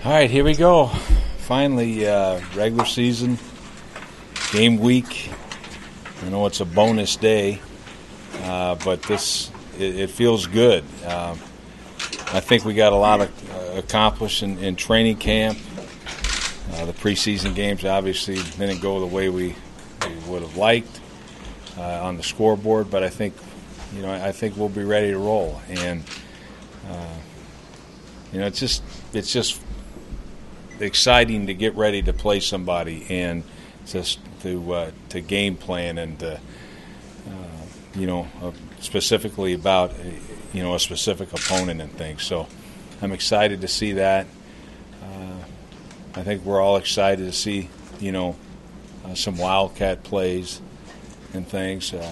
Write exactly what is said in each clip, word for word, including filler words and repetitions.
All right, here we go. Finally, uh, regular season, game week. I know it's a bonus day, uh, but this it, it feels good. Uh, I think we got a lot of, uh, accomplished in, in training camp. Uh, the preseason games obviously didn't go the way we, we would have liked uh, on the scoreboard, but I think, you know, I think we'll be ready to roll. And uh, you know, it's just it's just. exciting to get ready to play somebody and just to uh, to game plan and uh, uh, you know uh, specifically about uh, you know a specific opponent and things. So I'm excited to see that. Uh, I think we're all excited to see you know uh, some Wildcat plays and things. Uh,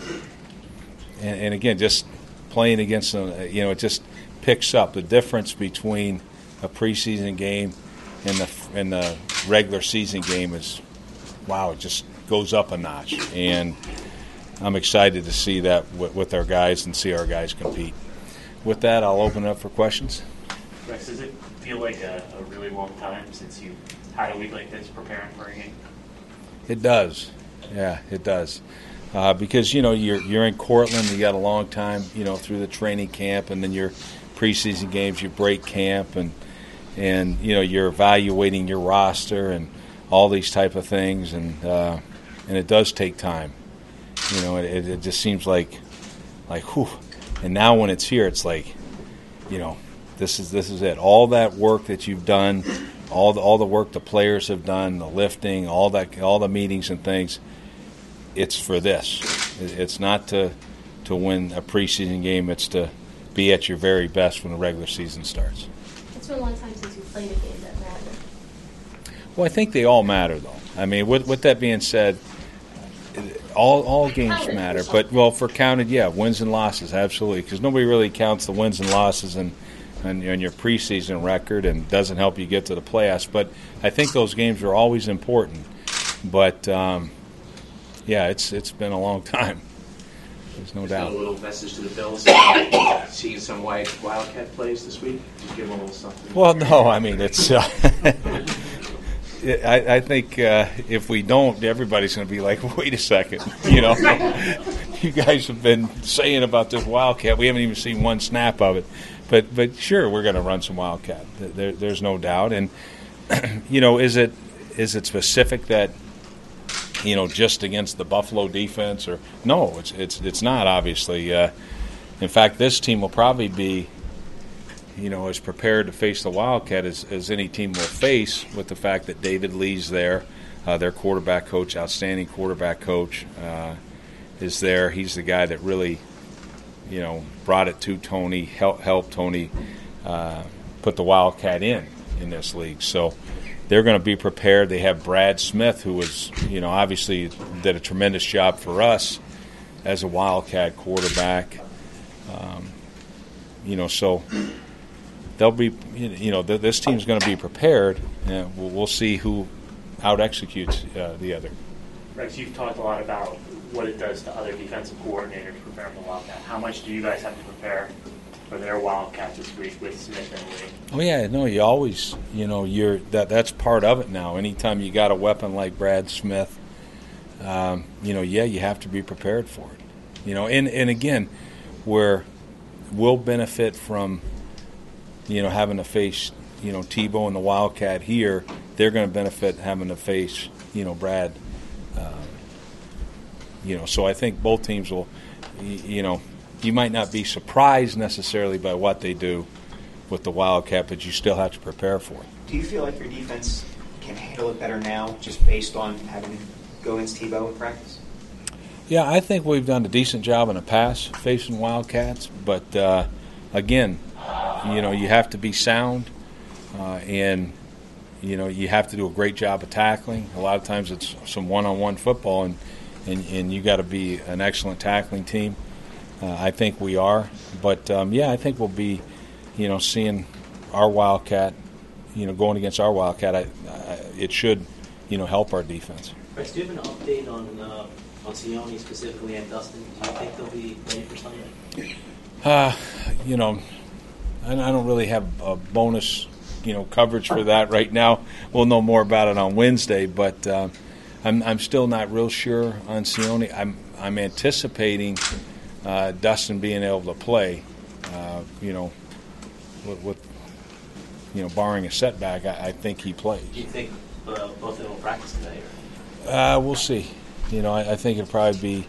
and, and again, just playing against them, you know, it just picks up the difference between a preseason game and the and the regular season game is, wow, it just goes up a notch. And I'm excited to see that with, with our guys and see our guys compete. With that, I'll open it up for questions. Rex, does it feel like a, a really long time since you had a week like this preparing for a game? It does. Yeah, it does. Uh, because, you know, you're you're in Cortland, you got a long time, you know, through the training camp, and then your preseason games, you break camp, and And, you know, you're evaluating your roster and all these type of things, and uh, and it does take time. You know, it, it just seems like, like, whew. And now when it's here, it's like, you know, this is this is it. All that work that you've done, all the all the work the players have done, the lifting, all that, all the meetings and things, it's for this. It's not to to win a preseason game. It's to be at your very best when the regular season starts. It's been a long time since you've played a game that matters. Well, I think they all matter, though. I mean, with, with that being said, all all games matter. But, well, for counted, yeah, wins and losses, absolutely. Because nobody really counts the wins and losses in, in, in your preseason record and doesn't help you get to the playoffs. But I think those games are always important. But, um, yeah, it's it's been a long time. There's no doubt. A little message to the Bills. Seeing some white Wildcat plays this week. Just give them a little something. Well, no, I mean it's. Uh, I, I think uh, if we don't, everybody's going to be like, "Wait a second, you know, you guys have been saying about this Wildcat. We haven't even seen one snap of it." But but sure, we're going to run some Wildcat. There, there's no doubt. And you know, is it is it specific that? You know, just against the Buffalo defense, or no? It's it's it's not obviously. Uh, in fact, this team will probably be, you know, as prepared to face the Wildcat as, as any team will face, with the fact that David Lee's there, uh, their quarterback coach, outstanding quarterback coach, uh, is there. He's the guy that really, you know, brought it to Tony, help helped Tony uh, put the Wildcat in in this league. So. They're going to be prepared. They have Brad Smith, who was, you know, obviously did a tremendous job for us as a Wildcat quarterback. Um, you know, so they'll be, you know, this team's going to be prepared, and we'll, we'll see who out executes uh, the other. Rex, you've talked a lot about what it does to other defensive coordinators preparing for the Wildcat. How much do you guys have to prepare for their Wildcat this week with Smith and Lee? Oh yeah, no, you always, you know, you're that that's part of it now. Anytime you got a weapon like Brad Smith, um, you know, yeah, you have to be prepared for it. You know, and and again, where we'll benefit from, you know, having to face, you know, Tebow and the Wildcat here, they're going to benefit having to face, you know, Brad. Uh, you know, so I think both teams will, you know. You might not be surprised necessarily by what they do with the Wildcat, but you still have to prepare for it. Do you feel like your defense can handle it better now just based on having to go against Tebow in practice? Yeah, I think we've done a decent job in the past facing Wildcats, but uh, again, you know, you have to be sound, uh, and you know, you have to do a great job of tackling. A lot of times it's some one-on-one football, and and, and you got to be an excellent tackling team. Uh, I think we are, but um, yeah, I think we'll be, you know, seeing our Wildcat, you know, going against our Wildcat. I, I, it should, you know, help our defense. Rex, do you have an update on uh, on Sione specifically and Dustin? Do you think they'll be ready for Sunday? Uh, you know, I, I don't really have a bonus you know, coverage for that right now. We'll know more about it on Wednesday, but uh, I'm I'm still not real sure on Sione. I'm I'm anticipating uh, Dustin being able to play. Uh, you know, with, with you know, barring a setback, I, I think he plays. Do you think uh, both of them will practice today? Or? Uh, we'll see. You know, I, I think it'll probably be.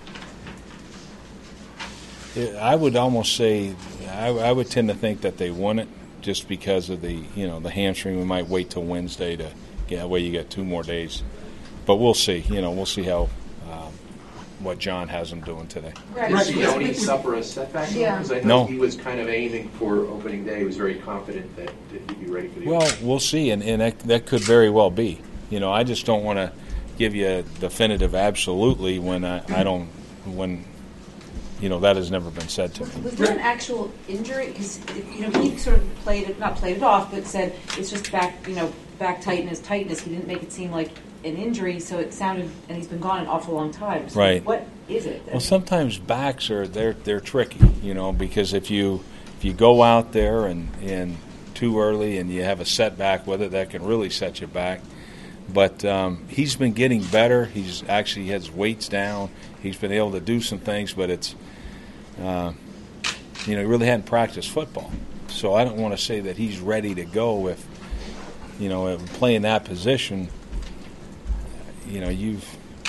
I would almost say, I, I would tend to think that they won it just because of the, you know, the hamstring. We might wait till Wednesday to get that way. You get two more days, but we'll see. You know, we'll see how um, what John has them doing today. Did Sione suffer a setback? Yeah. Because I know No. he was kind of aiming for opening day. He was very confident that, that he'd be ready for the. Well, we'll see, and, and that, that could very well be. You know, I just don't want to give you a definitive absolutely when I, I don't when. You know, that has never been said to me. Was there an actual injury? Because, you know, he sort of played it, not played it off, but said it's just back, you know, back tightness, tightness. He didn't make it seem like an injury, so it sounded, and he's been gone an awful long time. So Right. what is it? Well, sometimes backs are they're they're tricky, you know, because if you if you go out there and, and too early and you have a setback with it, that can really set you back. But um, he's been getting better. He's actually has weights down. He's been able to do some things, but it's, uh, you know, he really hadn't practiced football. So I don't want to say that he's ready to go if, you know, playing that position, you know, you've,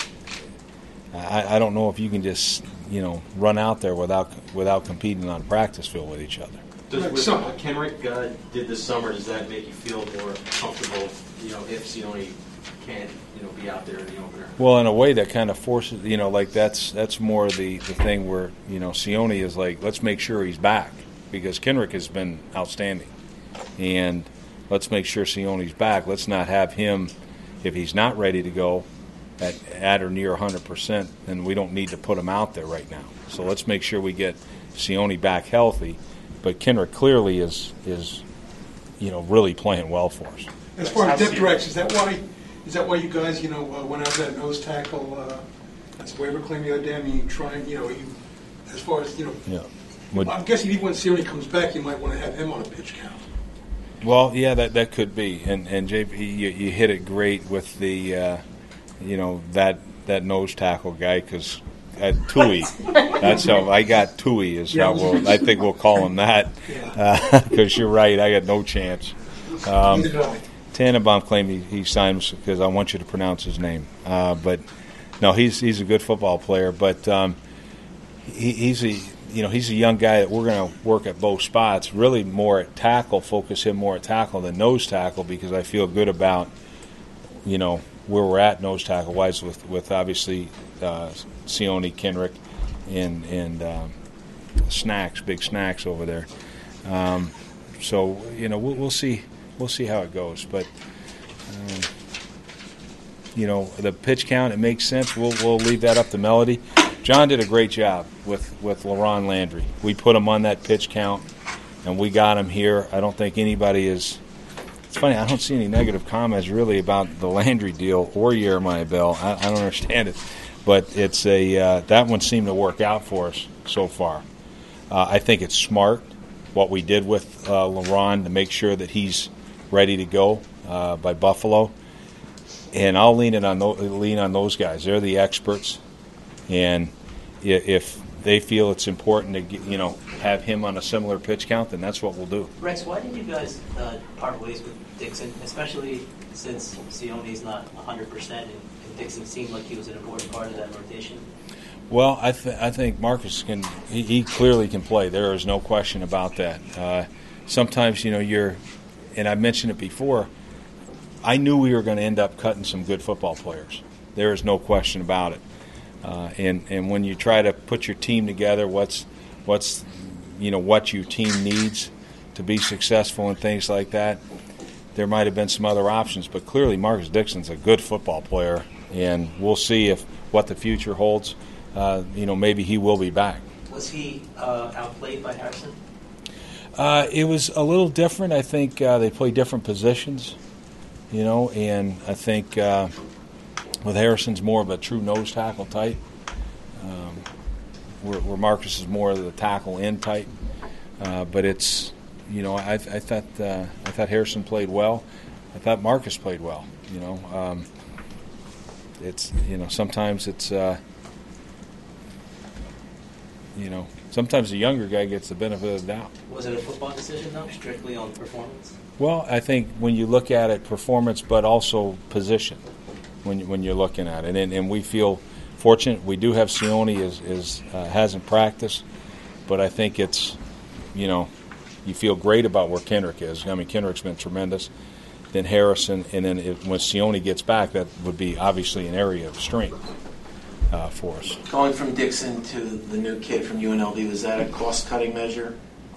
I, I don't know if you can just, you know, run out there without without competing on a practice field with each other. Does what uh, Kenrick uh, did this summer, does that make you feel more comfortable, you know, if Sione can't, you know, be out there in the opener? Well, in a way, that kind of forces, you know, like that's that's more the, the thing where, you know, Sione is like, let's make sure he's back because Kenrick has been outstanding. And let's make sure Sione's back. Let's not have him, if he's not ready to go at, at or near one hundred percent, then we don't need to put him out there right now. So let's make sure we get Sione back healthy. But Kenrick clearly is, is you know, really playing well for us. As far as depth direction, is that why is that why you guys, you know, uh, went out that nose tackle? Uh, that's a waiver claim the other day. I mean, you try and, you know, you, as far as, you know, Yeah. Would, I'm guessing even when Sione comes back, you might want to have him on a pitch count. Well, yeah, that that could be, and and J P, you, you hit it great with the, uh, you know, that that nose tackle guy because uh, Tui, that's how I got Tui is how we'll, I think we'll call him that because uh, you're right, I got no chance. Um, Tannenbaum claimed he, he signed because I want you to pronounce his name, uh, but no, he's he's a good football player, but um, he, he's a you know he's a young guy that we're going to work at both spots. Really more at tackle, focus him more at tackle than nose tackle because I feel good about you know where we're at nose tackle wise with with obviously uh, Sione, Kenrick, and and um, snacks, big snacks over there. Um, so you know we'll, we'll see. We'll see how it goes, but um, you know the pitch count. It makes sense. We'll we'll leave that up to Melody. John did a great job with with LaRon Landry. We put him on that pitch count, and we got him here. I don't think anybody is. It's funny. I don't see any negative comments really about the Landry deal or Jeremiah Bell. I, I don't understand it, but it's a uh, that one seemed to work out for us so far. Uh, I think it's smart what we did with uh, LaRon to make sure that he's ready to go uh, by Buffalo, and I'll lean it on those, lean on those guys. They're the experts, and if they feel it's important to get, you know have him on a similar pitch count, then that's what we'll do. Rex, why did you guys uh, part ways with Dixon, especially since Sione's not one hundred percent, and, and Dixon seemed like he was an important part of that rotation? Well, I, th- I think Marcus can. He, he clearly can play. There is no question about that. Uh, sometimes, you know, you're. And I mentioned it before, I knew we were going to end up cutting some good football players. There is no question about it. Uh, and and when you try to put your team together, what's what's you know what your team needs to be successful and things like that, there might have been some other options. But clearly, Marcus Dixon's a good football player, and we'll see if what the future holds. Uh, you know, maybe he will be back. Was he uh, outplayed by Harrison? Uh, it was a little different. I think uh, they play different positions, you know, and I think uh, with Harrison's more of a true nose tackle type, um, where, where Marcus is more of the tackle end type. Uh, but it's, you know, I, I thought uh, I thought Harrison played well. I thought Marcus played well. You know, um, it's you know sometimes it's uh, you know sometimes the younger guy gets the benefit of the doubt. Was it a football decision, though, strictly on performance? Well, I think when you look at it, performance, but also position, when you, when you're looking at it, and and we feel fortunate. We do have Sione is is uh, hasn't practiced, but I think it's, you know, you feel great about where Kendrick is. I mean, Kendrick's been tremendous. Then Harrison, and then if, when Sione gets back, that would be obviously an area of strength uh, for us. Going from Dixon to the new kid from U N L V, was that a cost-cutting measure?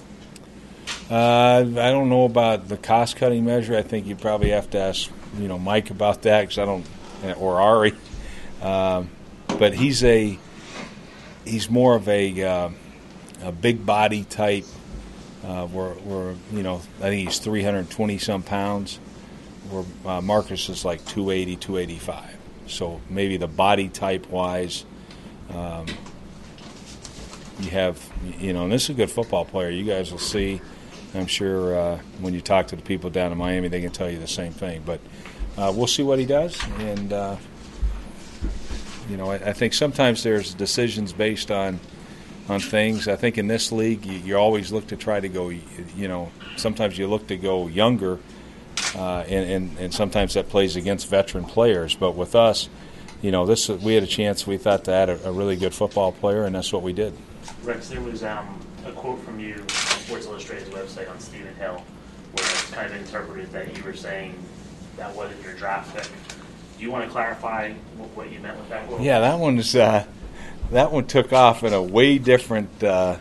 Uh, I don't know about the cost-cutting measure. I think you probably have to ask, you know, Mike about that, because I don't, or Ari. Um, but he's a he's more of a uh, a big body type. Uh, where, where you know, I think he's three hundred twenty some pounds. Where uh, Marcus is like two eighty, two eighty-five. So maybe the body type wise, um, you have, you know, and this is a good football player. You guys will see. I'm sure uh, when you talk to the people down in Miami, they can tell you the same thing. But uh, we'll see what he does. And, uh, you know, I, I think sometimes there's decisions based on on things. I think in this league, you, you always look to try to go, you know, sometimes you look to go younger, uh, and, and, and sometimes that plays against veteran players. But with us, you know, this we had a chance, we thought, to add a, a really good football player, and that's what we did. Rex, there was um, a quote from you on Sports Illustrated's website on Stephen Hill where it's kind of interpreted that you were saying that wasn't your draft pick. Do you want to clarify what, what you meant with that quote? Yeah, that one is uh, that one took off in a way different, uh,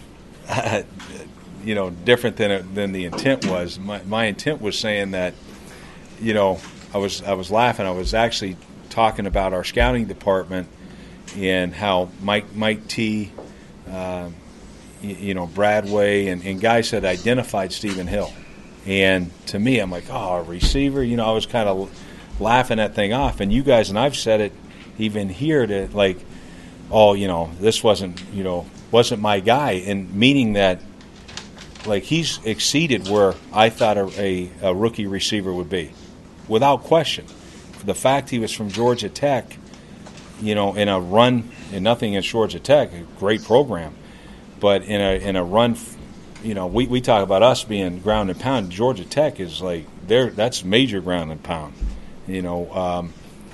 you know, different than it, than the intent was. My, my intent was saying that, you know, I was I was laughing. I was actually talking about our scouting department and how Mike Mike T. Uh, you, you know, Bradway, and, and guys had identified Stephen Hill. And to me, I'm like, oh, a receiver? You know, I was kind of laughing that thing off. And you guys, and I've said it even here, to like, oh, you know, this wasn't, you know, wasn't my guy. And meaning that, like, he's exceeded where I thought a, a, a rookie receiver would be, without question. The fact he was from Georgia Tech, you know, in a run, and nothing against Georgia Tech, a great program, but in a in a run, you know, we, we talk about us being ground and pound. Georgia Tech is like, there. That's major ground and pound. You know, um,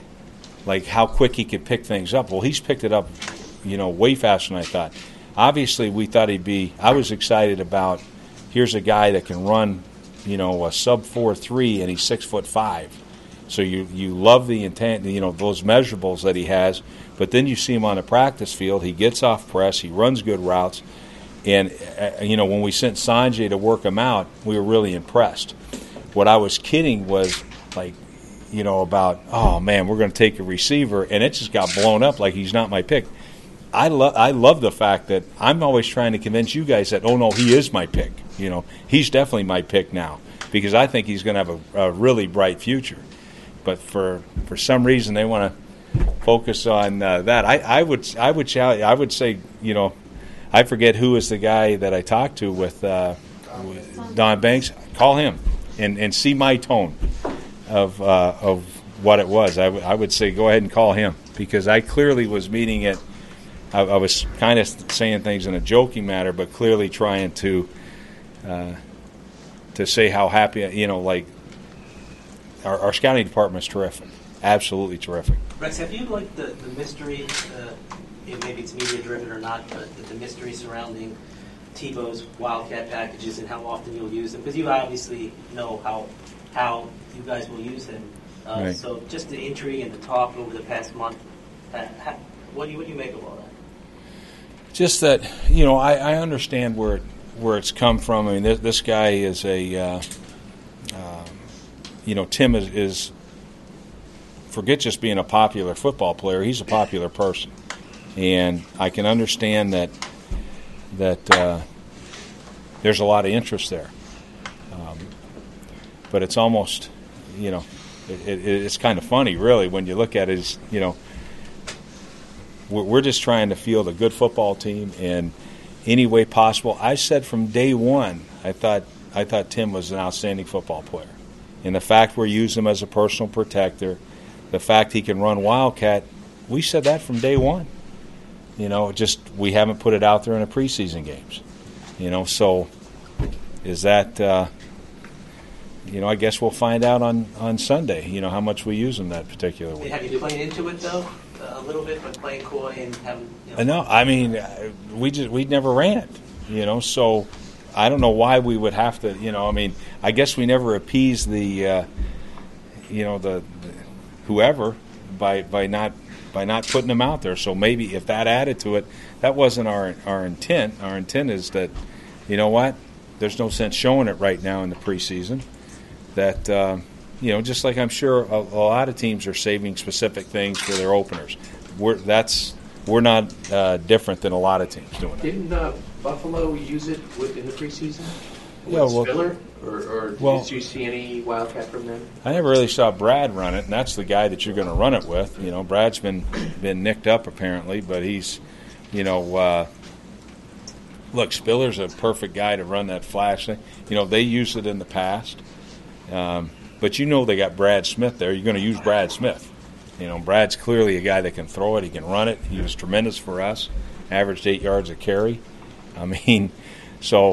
like how quick he could pick things up. Well, he's picked it up, you know, way faster than I thought. Obviously, we thought he'd be. I was excited about. Here's a guy that can run, you know, a sub four three, and he's six foot five. So you, you love the intent, you know, those measurables that he has, but then you see him on the practice field. He gets off press. He runs good routes. And, uh, you know, when we sent Sanjay to work him out, we were really impressed. What I was kidding was, like, you know, about, oh, man, we're going to take a receiver, and it just got blown up like he's not my pick. I love I love the fact that I'm always trying to convince you guys that, oh, no, he is my pick. You know, he's definitely my pick now because I think he's going to have a, a really bright future. But for for some reason they want to focus on uh, that. I, I would I would challenge, I would say, you know, I forget who is the guy that I talked to with, uh, with Don Banks. Call him and, and see my tone of uh, of what it was. I, w- I would say go ahead and call him because I clearly was meaning it. I, I was kind of saying things in a joking manner, but clearly trying to uh, to say how happy, you know, like. Our, our scouting department is terrific, absolutely terrific. Rex, have you liked the, the mystery, uh, you know, maybe it's media-driven or not, but the, the mystery surrounding Tebow's Wildcat packages and how often you'll use them? Because you obviously know how how you guys will use him. Uh, Right. So just the intrigue and the talk over the past month, uh, how, what do you what do you make of all that? Just that, you know, I, I understand where it, where it's come from. I mean, this, this guy is a. Uh, uh, You know, Tim is, is, forget just being a popular football player, he's a popular person. And I can understand that that uh, there's a lot of interest there. Um, but it's almost, you know, it, it, it's kind of funny, really, when you look at it, is, you know, we're, we're just trying to field a good football team in any way possible. I said from day one, I thought I thought Tim was an outstanding football player. And the fact we're using him as a personal protector, the fact he can run Wildcat, we said that from day one. You know, just we haven't put it out there in the preseason games. You know, so is that, uh, you know, I guess we'll find out on, on Sunday, you know, how much we use him that particular week. Have you played into it, though, a little bit, but playing coy and having, you know? No, I mean, uh, we just we never ran it, you know, so I don't know why we would have to, you know, I mean, I guess we never appease the, uh, you know, the, the whoever by by not by not putting them out there. So maybe if that added to it, that wasn't our our intent. Our intent is that, you know what, there's no sense showing it right now in the preseason. That, uh, you know, just like I'm sure a, a lot of teams are saving specific things for their openers. We're that's we're not uh, different than a lot of teams doing that. Didn't uh, Buffalo use it with, in the preseason? Yeah, With well- Spiller? Or, or well- did you see any Wildcat from them? I never really saw Brad run it, and that's the guy that you're going to run it with. You know, Brad's been been nicked up apparently, but he's, you know, uh, look, Spiller's a perfect guy to run that flash thing. You know, they used it in the past, um, but you know they got Brad Smith there. You're going to use Brad Smith. You know, Brad's clearly a guy that can throw it. He can run it. He was tremendous for us. Averaged eight yards a carry. I mean, so.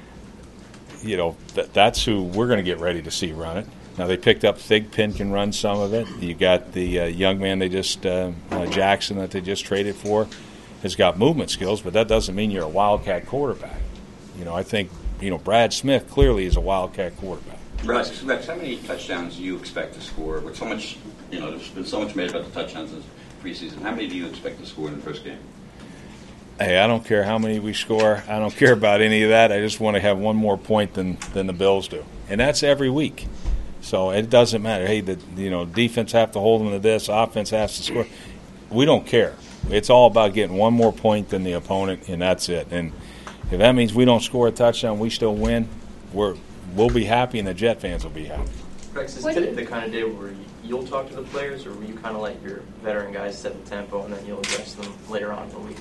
You know, th- that's who we're going to get ready to see run it. Now, they picked up Thigpen can run some of it. You got the uh, young man they just, uh, uh, Jackson, that they just traded for, has got movement skills, but that doesn't mean you're a Wildcat quarterback. You know, I think, you know, Brad Smith clearly is a Wildcat quarterback. Rex, Rex, how many touchdowns do you expect to score? With so much, you know, there's been so much made about the touchdowns this preseason. How many do you expect to score in the first game? Hey, I don't care how many we score. I don't care about any of that. I just want to have one more point than, than the Bills do. And that's every week. So it doesn't matter. Hey, the you know defense have to hold them to this. Offense has to score. We don't care. It's all about getting one more point than the opponent, and that's it. And if that means we don't score a touchdown, we still win, we're, we'll be happy, and the Jet fans will be happy. Rex, is What today do you- the kind of day where you'll talk to the players, or will you kind of let your veteran guys set the tempo and then you'll address them later on in the week?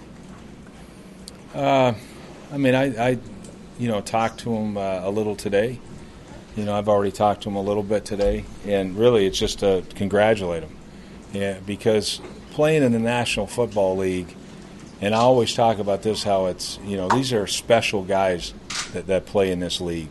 Uh, I mean, I, I, you know, talked to him uh, a little today. You know, I've already talked to him a little bit today, and really, it's just to congratulate him. Yeah, because playing in the National Football League, and I always talk about this, how it's, you know, these are special guys that, that play in this league.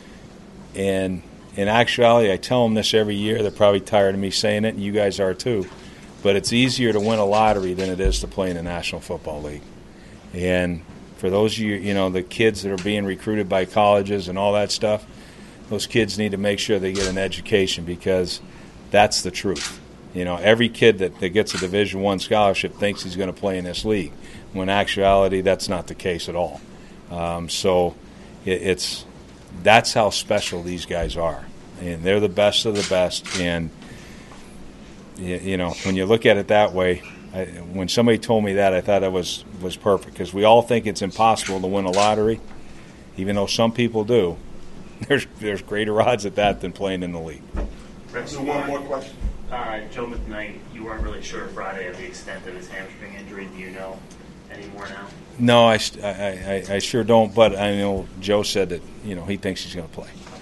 And in actuality, I tell them this every year. They're probably tired of me saying it, and you guys are too. But it's easier to win a lottery than it is to play in the National Football League. And for those of you, you know, the kids that are being recruited by colleges and all that stuff, those kids need to make sure they get an education, because that's the truth. You know, every kid that, that gets a Division One scholarship thinks he's going to play in this league, when in actuality that's not the case at all. Um, so it, it's that's how special these guys are, and they're the best of the best. And you, you know, when you look at it that way. I, when somebody told me that, I thought that was, was perfect, because we all think it's impossible to win a lottery, even though some people do. There's there's greater odds at that than playing in the league. Rex, one more question. Uh, Joe McKnight, you weren't really sure Friday of the extent of his hamstring injury. Do you know any more now? No, I, I, I, I sure don't, but I know Joe said that, you know, he thinks he's going to play.